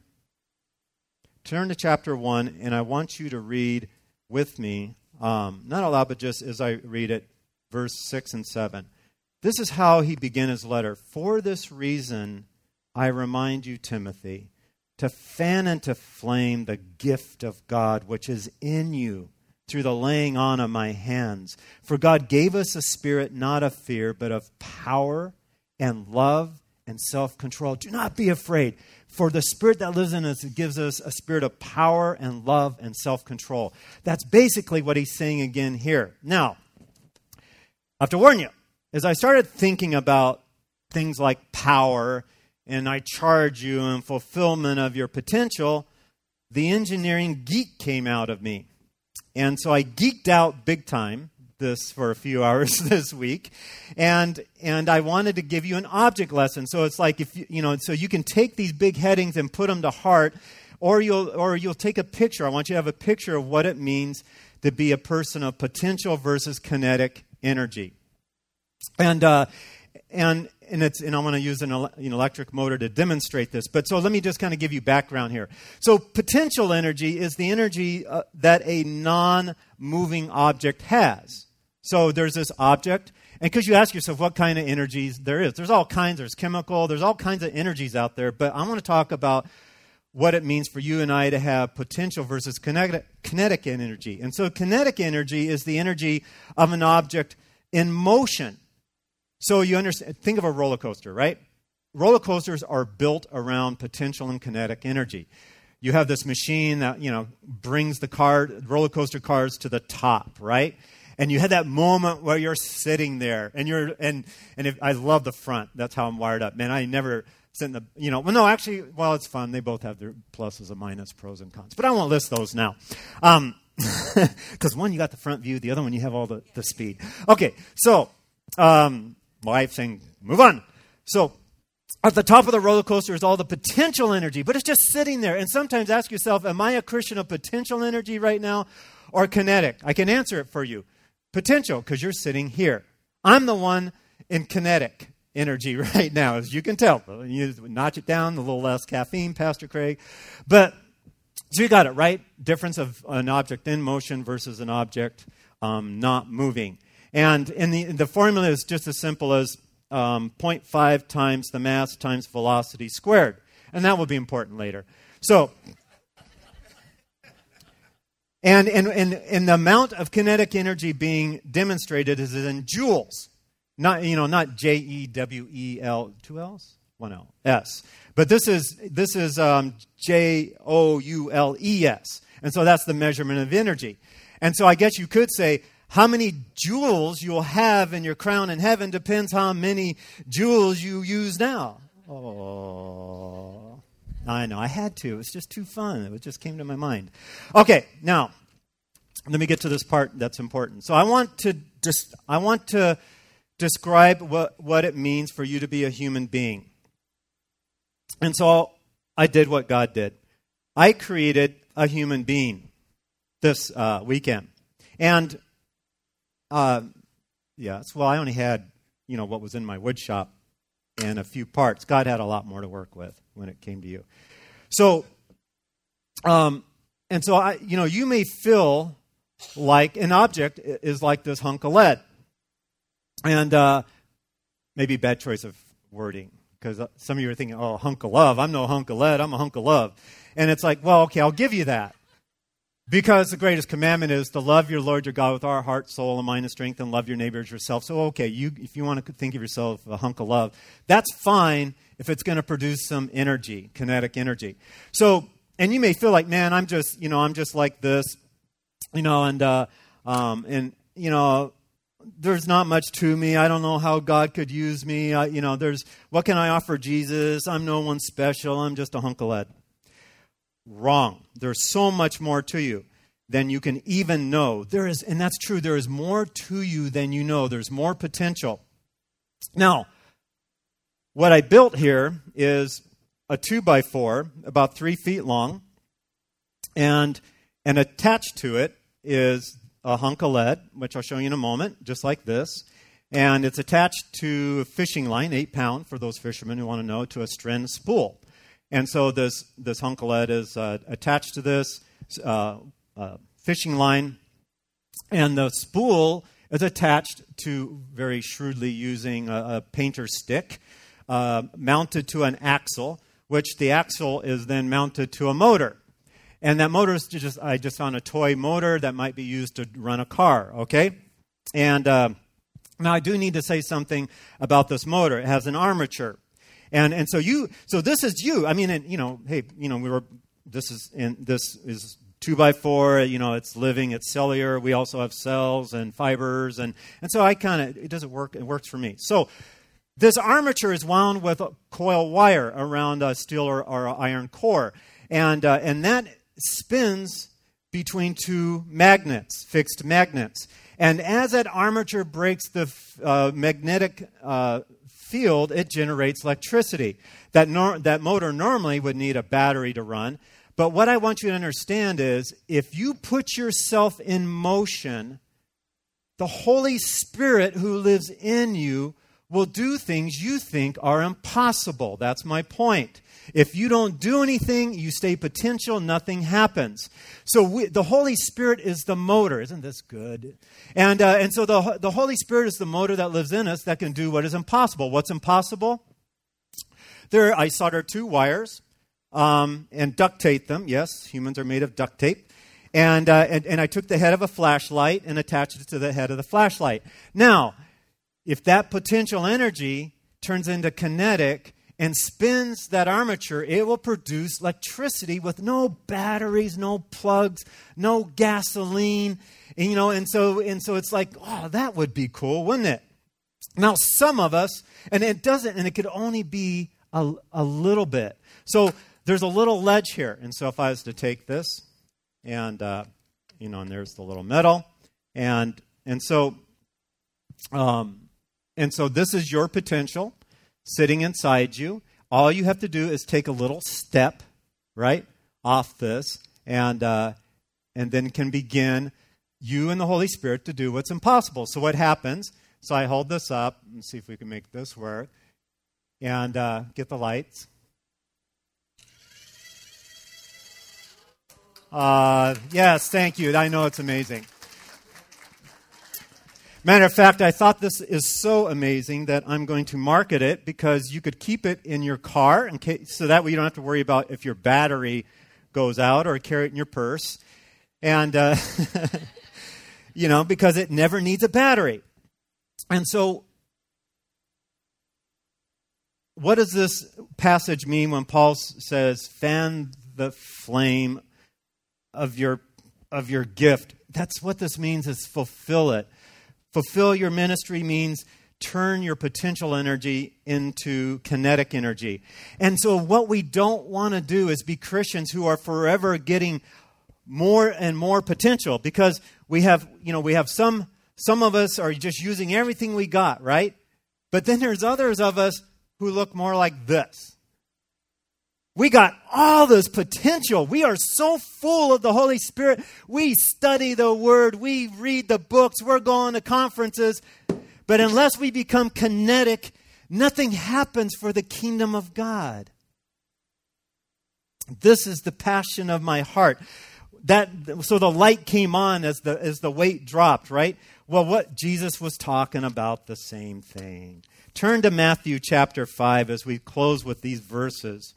Turn to chapter 1, and I want you to read with me, not aloud, but just as I read it, verse 6 and 7. This is how he began his letter. For this reason, I remind you, Timothy, to fan into flame the gift of God which is in you through the laying on of my hands. For God gave us a spirit not of fear, but of power and love and self-control. Do not be afraid, for the Spirit that lives in us gives us a spirit of power and love and self-control. That's basically what he's saying again here. Now, I have to warn you, as I started thinking about things like power and I charge you in fulfillment of your potential, the engineering geek came out of me. And so I geeked out big time for a few hours this week, and I wanted to give you an object lesson. So it's like so you can take these big headings and put them to heart, or you'll take a picture. I want you to have a picture of what it means to be a person of potential versus kinetic energy, and I want to use an electric motor to demonstrate this. But so let me just kind of give you background here. So potential energy is the energy that a non-moving object has. So there's this object, and because you ask yourself what kind of energies there is. There's all kinds. There's chemical. There's all kinds of energies out there. But I want to talk about what it means for you and I to have potential versus kinetic energy. And so kinetic energy is the energy of an object in motion. So you understand, think of a roller coaster, right? Roller coasters are built around potential and kinetic energy. You have this machine that, brings the roller coaster cars to the top, right? And you had that moment where you're sitting there, and I love the front. That's how I'm wired up. Man, I never sit in the, it's fun. They both have their pluses and minuses, pros and cons. But I won't list those now. Because one, you got the front view. The other one, you have all the speed. Okay, so my wife saying, move on. So at the top of the roller coaster is all the potential energy, but it's just sitting there. And sometimes ask yourself, am I a Christian of potential energy right now or kinetic? I can answer it for you. Potential, because you're sitting here. I'm the one in kinetic energy right now, as you can tell. You notch it down, a little less caffeine, Pastor Craig. But, so you got it, right? Difference of an object in motion versus an object not moving. And the formula is just as simple as 0.5 times the mass times velocity squared. And that will be important later. So, and the amount of kinetic energy being demonstrated is in joules. Not J-E-W-E-L, 2 L's? 1 L, S. But this is J-O-U-L-E-S. And so that's the measurement of energy. And so I guess you could say, how many joules you'll have in your crown in heaven depends how many joules you use now. Oh, I know. I had to. It's just too fun. It just came to my mind. Okay, now, let me get to this part that's important. So I want to describe what it means for you to be a human being. And so I did what God did. I created a human being this weekend. And I only had, what was in my wood shop and a few parts. God had a lot more to work with when it came to you. So, you may feel like an object is like this hunk of lead. And maybe bad choice of wording, because some of you are thinking, oh, hunk of love. I'm no hunk of lead. I'm a hunk of love. And it's like, well, okay, I'll give you that. Because the greatest commandment is to love your Lord your God with our heart, soul, and mind and strength, and love your neighbor as yourself. So, okay, if you want to think of yourself a hunk of love, that's fine if it's going to produce some energy, kinetic energy. So, and you may feel like, man, I'm just like this, there's not much to me. I don't know how God could use me. What can I offer Jesus? I'm no one special. I'm just a hunk of lead. Wrong. There's so much more to you than you can even know. And that's true. There is more to you than you know. There's more potential. Now, what I built here is a 2x4, about 3 feet long, and attached to it is a hunk of lead, which I'll show you in a moment, just like this. And it's attached to a fishing line, 8 pound, for those fishermen who want to know, to a string spool. And so this hunk of lead is attached to this fishing line, and the spool is attached to, very shrewdly using a painter's stick, mounted to an axle, which the axle is then mounted to a motor. And that motor is I just found a toy motor that might be used to run a car, okay? And now I do need to say something about this motor. It has an armature. And so this is you. I mean, this is 2x4, it's living, it's cellular. We also have cells and fibers. And so it doesn't work, it works for me. So this armature is wound with a coil wire around a steel or iron core. And that spins between 2 magnets, fixed magnets. And as that armature breaks the magnetic field, it generates electricity. That motor normally would need a battery to run. But what I want you to understand is, if you put yourself in motion, the Holy Spirit who lives in you will do things you think are impossible. That's my point. If you don't do anything, you stay potential, nothing happens. So the Holy Spirit is the motor. Isn't this good? And so the Holy Spirit is the motor that lives in us that can do what is impossible. What's impossible? I soldered 2 wires and duct taped them. Yes, humans are made of duct tape. And I took the head of a flashlight and attached it to the head of the flashlight. Now, if that potential energy turns into kinetic and spins that armature, it will produce electricity with no batteries, no plugs, no gasoline. And so it's like, oh, that would be cool, wouldn't it? Now, some of us, and it could only be a little bit. So there's a little ledge here. And so if I was to take this, and there's the little metal, and so this is your potential sitting inside you. All you have to do is take a little step, right, off this, and then can begin, you and the Holy Spirit, to do what's impossible. So what happens? So I hold this up. Let's see if we can make this work. And get the lights. Yes, thank you. I know it's amazing. Matter of fact, I thought this is so amazing that I'm going to market it, because you could keep it in your car so that way you don't have to worry about if your battery goes out, or carry it in your purse. And, because it never needs a battery. And so, what does this passage mean when Paul says, fan the flame of your gift? That's what this means, is fulfill it. Fulfill your ministry means turn your potential energy into kinetic energy. And so what we don't want to do is be Christians who are forever getting more and more potential, because we have some of us are just using everything we got, right? But then there's others of us who look more like this. We got all this potential. We are so full of the Holy Spirit. We study the Word. We read the books. We're going to conferences. But unless we become kinetic, nothing happens for the kingdom of God. This is the passion of my heart. So the light came on as the weight dropped, right? Well, what Jesus was talking about, the same thing. Turn to Matthew chapter 5 as we close with these verses.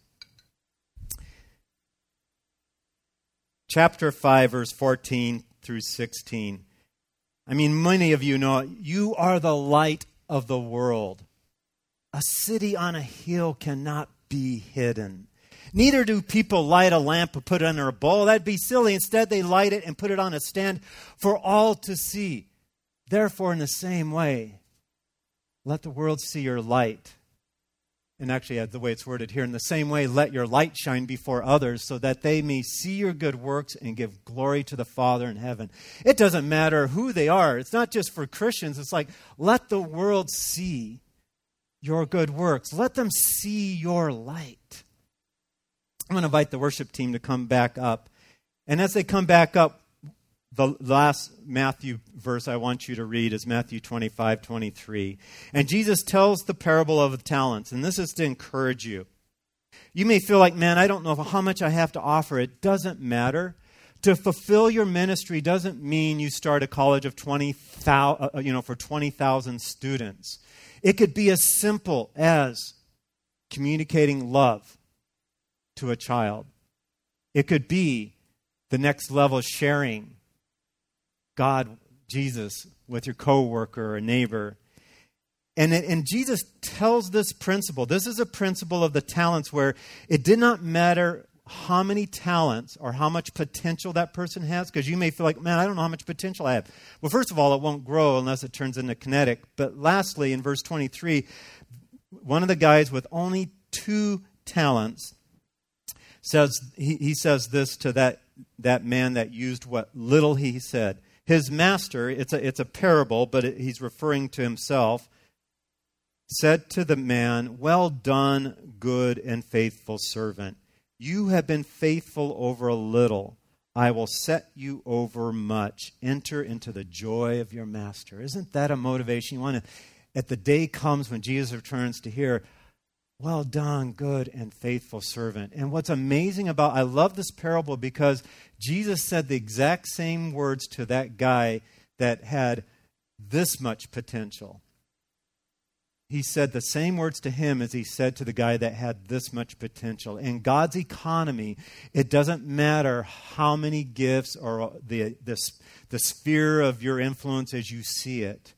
Chapter 5, verse 14 through 16. I mean, many of you know, you are the light of the world. A city on a hill cannot be hidden. Neither do people light a lamp and put it under a bowl. That'd be silly. Instead, they light it and put it on a stand for all to see. Therefore, in the same way, let the world see your light. And actually, the way it's worded here, in the same way, let your light shine before others, so that they may see your good works and give glory to the Father in heaven. It doesn't matter who they are. It's not just for Christians. It's like, let the world see your good works. Let them see your light. I'm going to invite the worship team to come back up. And as they come back up, the last Matthew verse I want you to read is Matthew 25:23. And Jesus tells the parable of the talents, and this is to encourage you. You may feel like, man, I don't know how much I have to offer. It doesn't matter. To fulfill your ministry doesn't mean you start a college of 20,000, for 20,000 students. It could be as simple as communicating love to a child. It could be the next level, sharing God, Jesus, with your coworker or neighbor. And Jesus tells this principle. This is a principle of the talents where it did not matter how many talents or how much potential that person has, because you may feel like, man, I don't know how much potential I have. Well, first of all, it won't grow unless it turns into kinetic. But lastly, in verse 23, one of the guys with only 2 talents says, he says this to that man that used what little he said. His master, it's a parable, but he's referring to himself, said to the man, "Well done, good and faithful servant. You have been faithful over a little. I will set you over much. Enter into the joy of your master." Isn't that a motivation? You want to, at the day comes when Jesus returns, to hear, "Well done, good and faithful servant." And what's amazing I love this parable because Jesus said the exact same words to that guy that had this much potential. He said the same words to him as he said to the guy that had this much potential. In God's economy, it doesn't matter how many gifts or the sphere of your influence as you see it.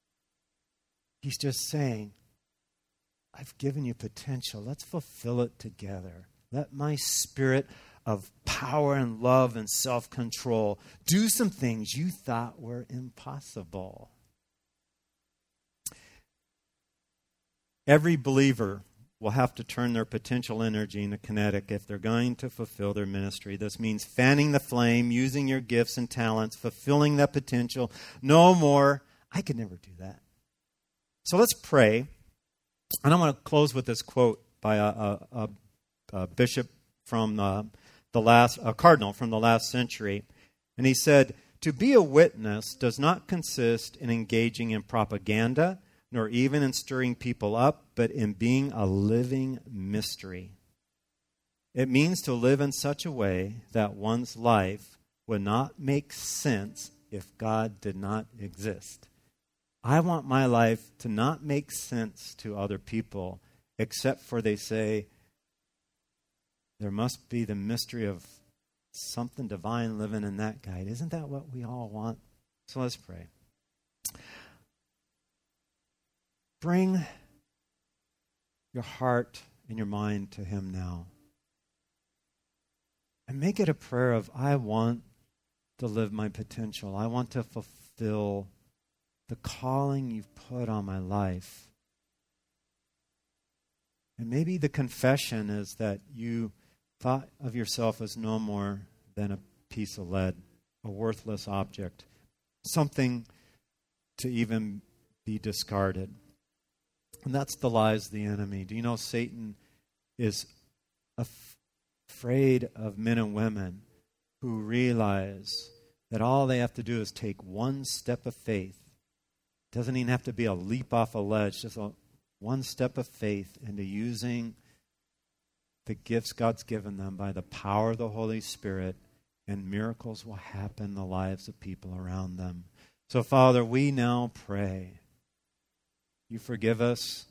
He's just saying, I've given you potential. Let's fulfill it together. Let my spirit of power and love and self-control do some things you thought were impossible. Every believer will have to turn their potential energy into kinetic if they're going to fulfill their ministry. This means fanning the flame, using your gifts and talents, fulfilling that potential. No more, I could never do that. So let's pray. And I'm going to close with this quote by a bishop from a cardinal from the last century. And he said, "To be a witness does not consist in engaging in propaganda, nor even in stirring people up, but in being a living mystery. It means to live in such a way that one's life would not make sense if God did not exist. I want my life to not make sense to other people, except for they say, there must be the mystery of something divine living in that guy." Isn't that what we all want? So let's pray. Bring your heart and your mind to Him now. And make it a prayer of, I want to live my potential. I want to fulfill the calling you've put on my life. And maybe the confession is that you thought of yourself as no more than a piece of lead, a worthless object, something to even be discarded. And that's the lies of the enemy. Do you know Satan is afraid of men and women who realize that all they have to do is take one step of faith. It doesn't even have to be a leap off a ledge, just one step of faith into using the gifts God's given them by the power of the Holy Spirit, and miracles will happen in the lives of people around them. So, Father, we now pray you forgive us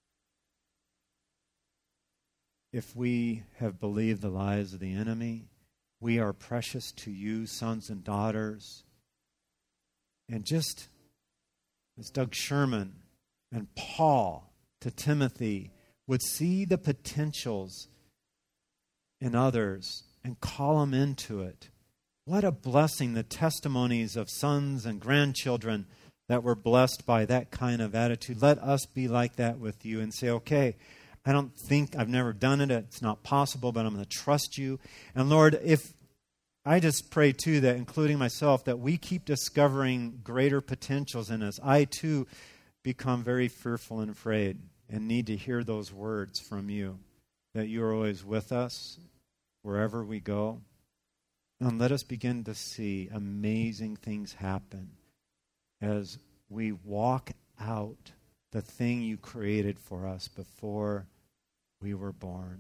if we have believed the lies of the enemy. We are precious to you, sons and daughters. And just as Doug Sherman and Paul to Timothy would see the potentials in others and call them into it. What a blessing, the testimonies of sons and grandchildren that were blessed by that kind of attitude. Let us be like that with you and say, okay, I've never done it, it's not possible, but I'm going to trust you. And Lord, if I just pray too that, including myself, that we keep discovering greater potentials in us. I too become very fearful and afraid. and need to hear those words from you, that you are always with us wherever we go. And let us begin to see amazing things happen as we walk out the thing you created for us before we were born.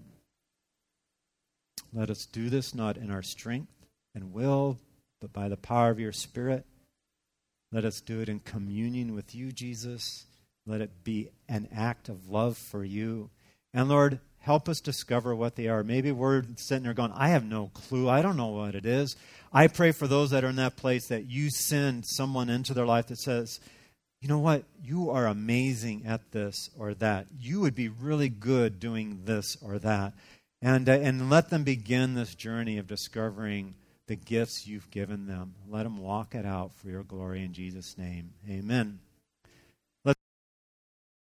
Let us do this not in our strength and will, but by the power of your Spirit. Let us do it in communion with you, Jesus. Let it be an act of love for you. And Lord, help us discover what they are. Maybe we're sitting there going, I have no clue. I don't know what it is. I pray for those that are in that place that you send someone into their life that says, you know what? You are amazing at this or that. You would be really good doing this or that. And let them begin this journey of discovering the gifts you've given them. Let them walk it out for your glory in Jesus' name. Amen.